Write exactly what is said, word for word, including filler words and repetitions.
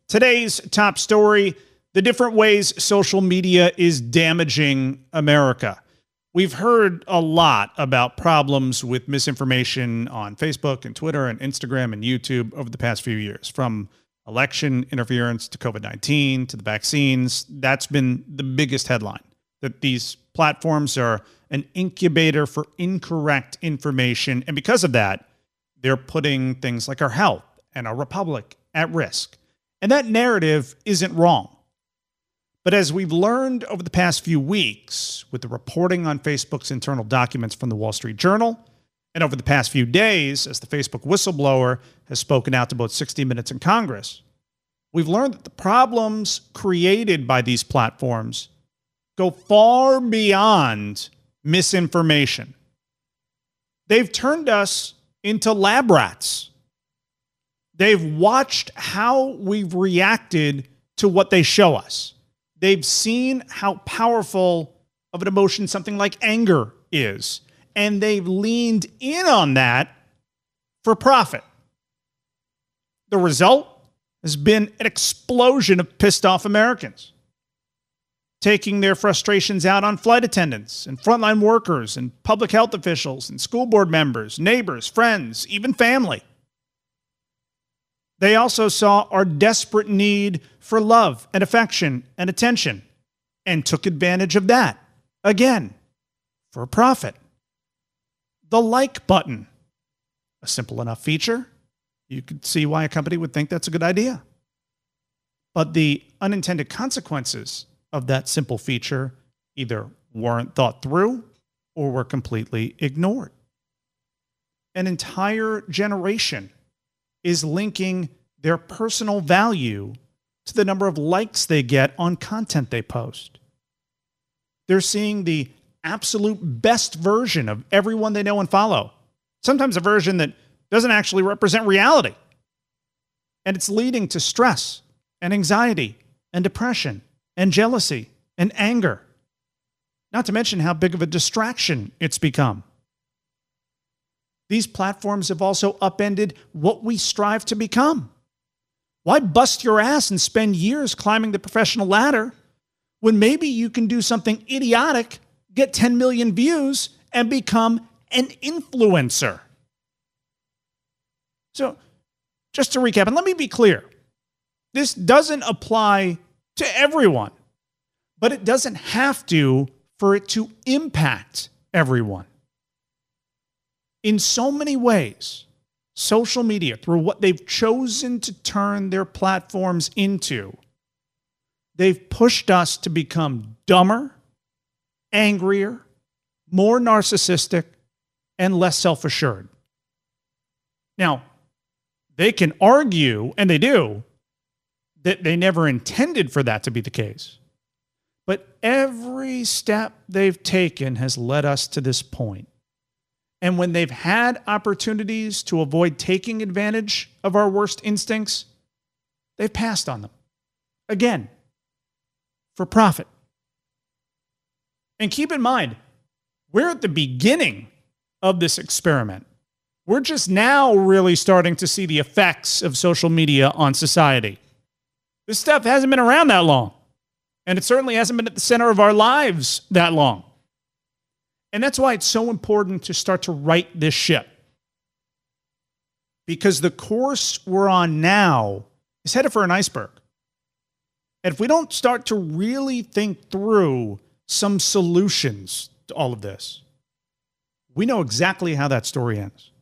Today's top story, the different ways social media is damaging America. We've heard a lot about problems with misinformation on Facebook and Twitter and Instagram and YouTube over the past few years, from election interference to COVID nineteen to the vaccines. That's been the biggest headline, that these platforms are an incubator for incorrect information. And because of that, they're putting things like our health and our republic at risk. And that narrative isn't wrong. But as we've learned over the past few weeks with the reporting on Facebook's internal documents from the Wall Street Journal, and over the past few days as the Facebook whistleblower has spoken out to both sixty minutes in Congress, we've learned that the problems created by these platforms go far beyond misinformation. They've turned us into lab rats. They've watched how we've reacted to what they show us. They've seen how powerful of an emotion something like anger is, and they've leaned in on that for profit. The result has been an explosion of pissed off Americans, taking their frustrations out on flight attendants and frontline workers and public health officials and school board members, neighbors, friends, even family. They also saw our desperate need for love and affection and attention and took advantage of that, again, for profit. The like button, a simple enough feature. You could see why a company would think that's a good idea. But the unintended consequences of that simple feature either weren't thought through or were completely ignored. An entire generation is linking their personal value to the number of likes they get on content they post. They're seeing the absolute best version of everyone they know and follow, sometimes a version that doesn't actually represent reality. And it's leading to stress and anxiety and depression and jealousy and anger, not to mention how big of a distraction it's become. These platforms have also upended what we strive to become. Why bust your ass and spend years climbing the professional ladder when maybe you can do something idiotic, get ten million views, and become an influencer? So, just to recap, and let me be clear, this doesn't apply to everyone, but it doesn't have to for it to impact everyone. In so many ways, social media, through what they've chosen to turn their platforms into, they've pushed us to become dumber, angrier, more narcissistic, and less self-assured. Now, they can argue, and they do, that they never intended for that to be the case. But every step they've taken has led us to this point. And when they've had opportunities to avoid taking advantage of our worst instincts, they've passed on them. Again, for profit. And keep in mind, we're at the beginning of this experiment. We're just now really starting to see the effects of social media on society. This stuff hasn't been around that long. And it certainly hasn't been at the center of our lives that long. And that's why it's so important to start to right this ship. Because the course we're on now is headed for an iceberg. And if we don't start to really think through some solutions to all of this, we know exactly how that story ends.